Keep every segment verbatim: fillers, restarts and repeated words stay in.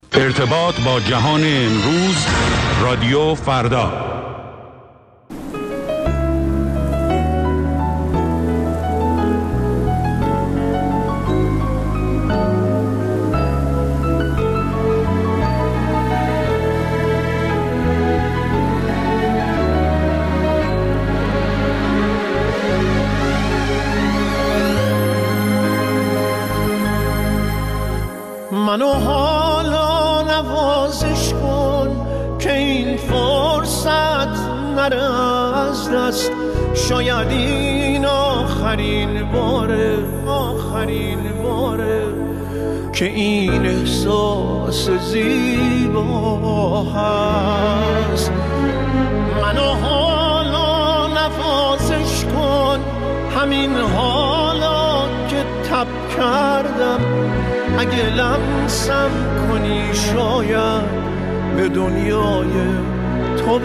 ارتباط با جهان امروز، رادیو فردا. منو حالا نوازش کن که این فرصت نره از دست. شاید این آخرین باره، آخرین باره که این احساس زیبا هست. منو حالا نوازش کن، همین حالا که تب کردم. اگه لمسم کنی شاید به دنیای تو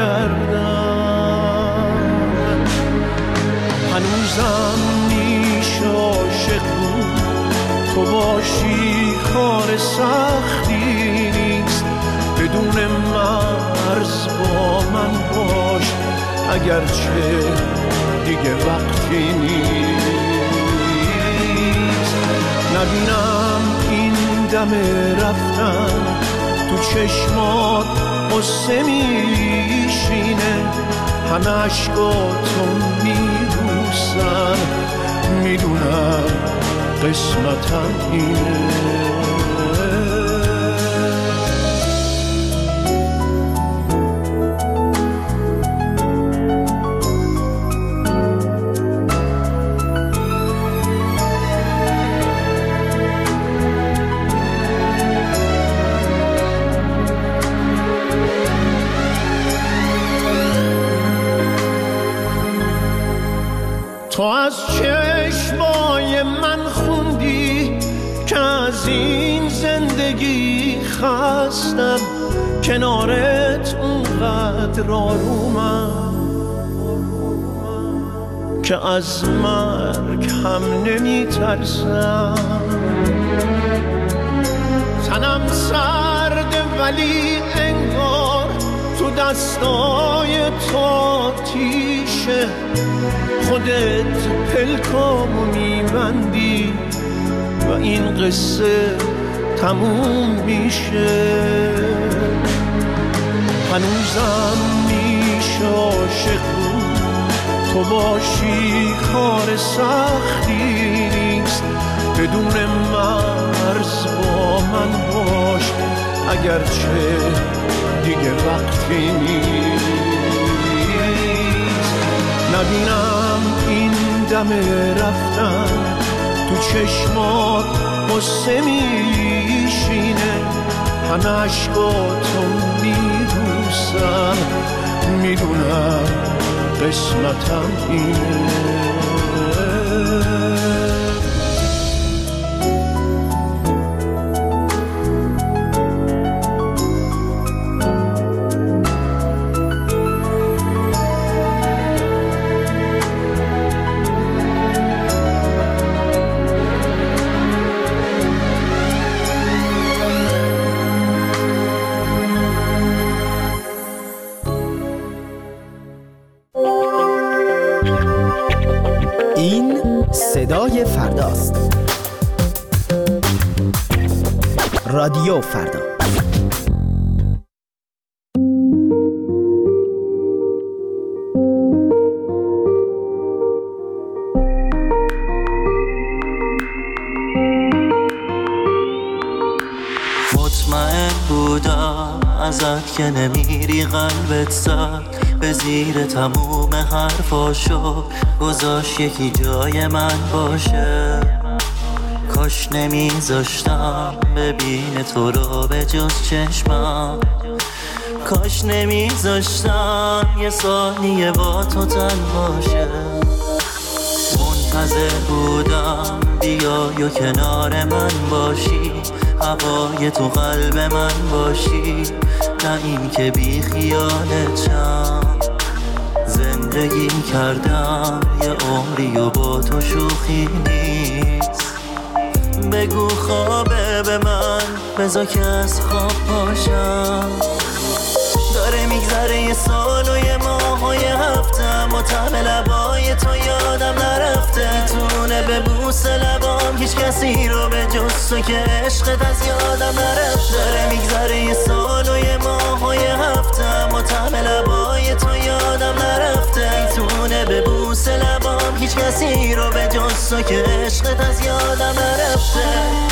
برگردم. هنوزم میشه عاشق بود، تو باشی کار سختی نیست. بدون مرز با من باش، اگرچه دیگه وقتی نیست. نبینم این دم رفتن تو چشمات قصه میشینه. همه عشقاتو میبوسن، میدونم قسمتم اینه. تو از چشمای من خوندی که از این زندگی خستم. کنارت اونقدر آرومم که از مرگ هم نمی ترسم. تنم سرده ولی انگار تو دستای تو تیشه. خودت پلکامو میبندی و این قصه تموم میشه. هنوزم میشه عاشق بود، تو باشی کار سختی نیست. بدون مرز با من باش، اگرچه دیگه وقتی نیست. نبینم این دم رفتن تو چشمات قصه میشینه. همه عشقاتو میبوسن، میدونم قسمتم اینه. صدای فرداست. رادیو فردا. مطمئن بودم ازت که نمیری، قلبت زد به زیر تموم حرفاشو، گذاشت یکی جای من باشه. کاش نمیذاشتم ببینه تو رو به جز چشمم. کاش نمیذاشتم یه ثانیه با تو تن باشه. منتظر بودم بیای و کنار من باشی، هوای تو قلب من باشی، نه این که بی خیالتم. زندگی کردم یه عمری و با تو شوخی نیست. بگو خوابه به من بذار که از خواب پاشم. داره میگذره یه سال و یه ماه و یه هفتم و طعم لبای تو یادم نرفته. میتونه به بوس لبام هیچ کسی رو به جز تو که عشقت از یادم نرفته. داره میگذره یه سال و یه ماه و یه هفتم و طعم لبای تو یادم نرفته. میتونه به بوس لبام هیچ کسی رو به جز تو که عشقت از یادم نرفته.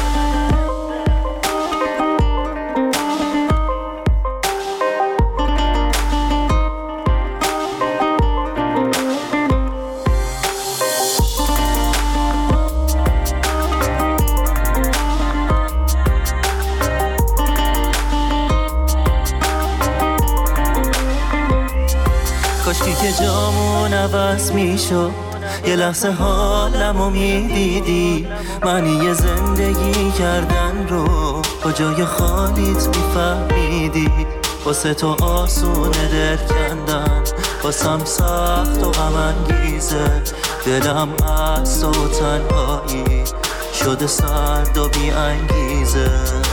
کاشکی که جامون عوض میشد، یه لحظه حالمو میدیدی. معنی زندگی کردن رو با جای خالیت میفهمیدی. واسه تو آسونه دل کندن، واسم سخت و غم انگیزه. دلم از تو تنهایی شده سرد و بی انگیزه.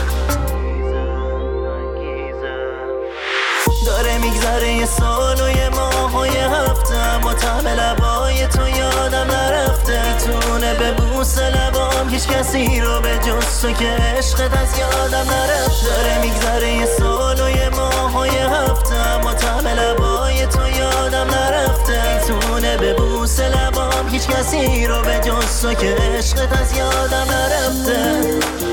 داره میگذره یه سال و یه ماه و یه هفتم و طعم لبای تو یادم نرفته. میتونه به بوس لبام هیچ کسی رو به جز تو که عشقت از یادم نرفته. داره میگذره یه سال و یه ماه و یه هفتم و طعم لبای تو یادم نرفته. میتونه به بوس لبام هیچ کسی رو به جز تو که عشقت از یادم نرفته.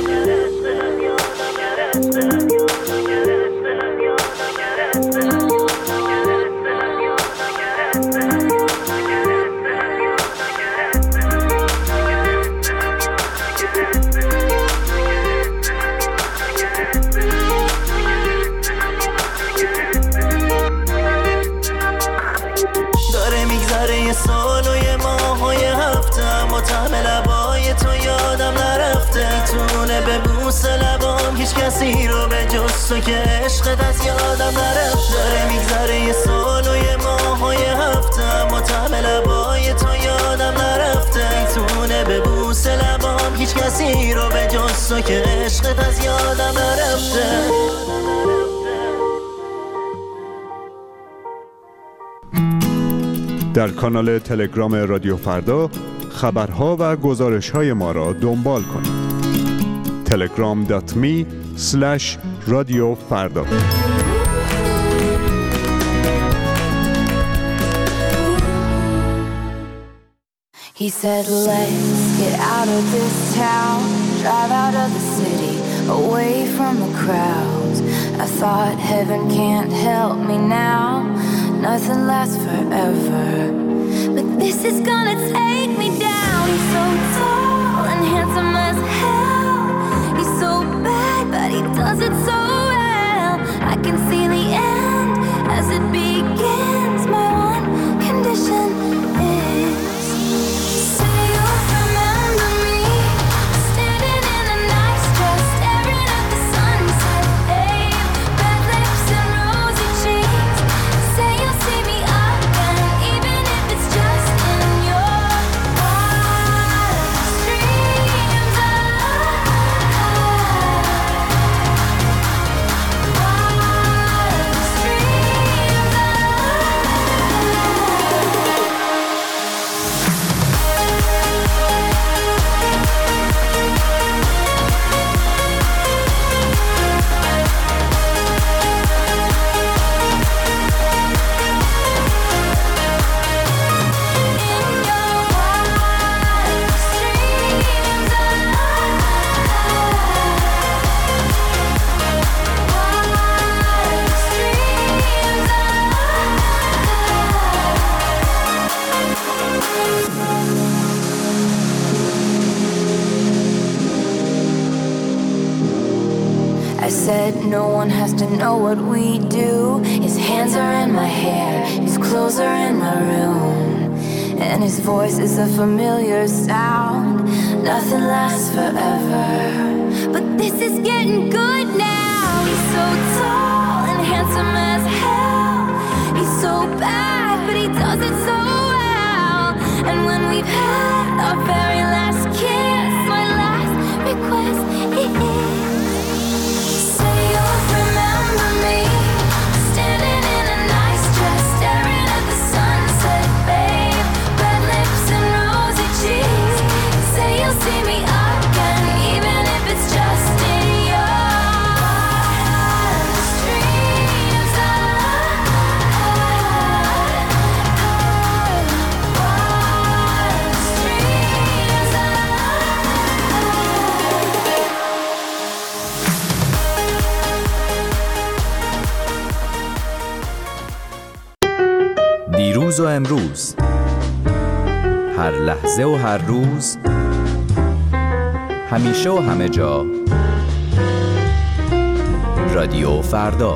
سال و یه ماه و یه هفتم و طعم لبای تو یادم نرفته. میتونه به بوس لبام هیچ کسی رو به جز تو که عشقت از یادم نرفته. داره میگذره یه سال و یه ماه و یه هفتم و طعم لبای تو یادم نرفته. میتونه به بوس لبام هیچ کسی رو به جز تو که عشقت از یادم نرفته. در کانال تلگرام رادیو فردا خبرها و گزارش‌های ما را دنبال کنید. تلگرام دات می اسلش رادیو فردا. He said, let's get out of this town, drive out of the city, away from the crowds. I thought heaven can't help me now, nothing lasts forever, but this is gonna take me down. He's so tall and handsome as hell, he's so bad but he does it so well. I can see the end as it begins. My one condition is, say you'll remember me, standing in a nice dress, staring at the sunset. Hey, red lips and rosy cheeks. Say you'll see me again, even if it's just in your wildest dreams. Wildest I said no one has to know what we do. His hands are in my hair, his clothes are in my room, and his voice is a familiar sound. Nothing lasts forever, but this is getting good now. He's so tall and handsome as hell, he's so bad but he does it so well. And when we've had our very last kiss, my last request is, دیروز و امروز، هر لحظه و هر روز، همیشه و همه جا. رادیو فردا.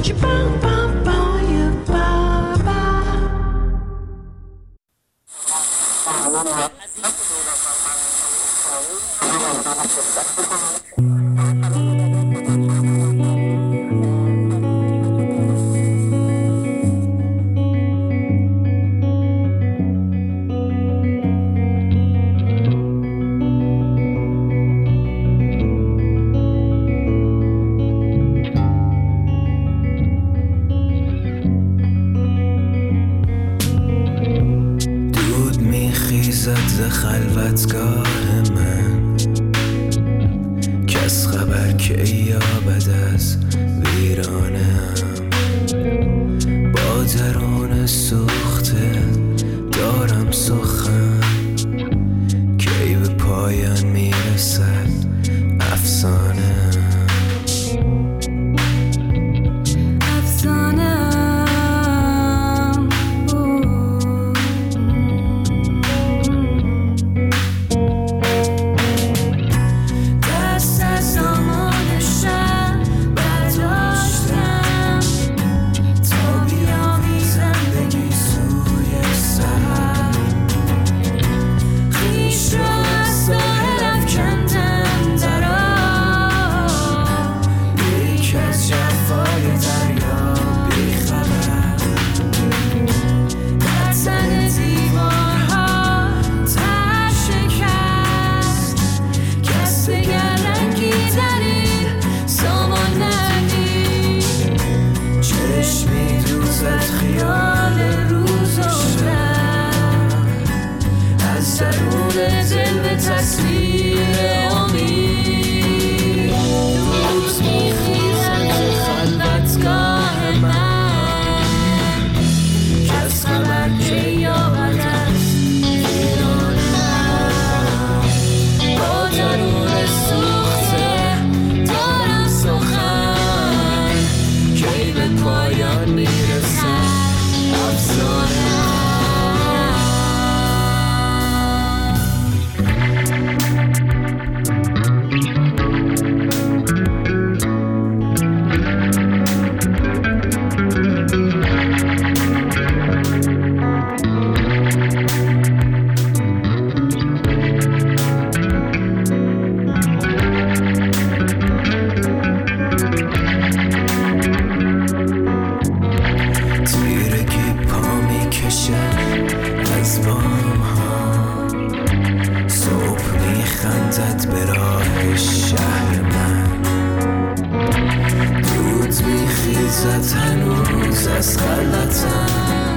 خلوتگاه من کس خبر که یابد از ویرانم، با درون سوخته دارم سخن، کی به پایان میرسد افسانه.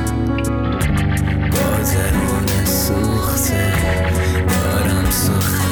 سخن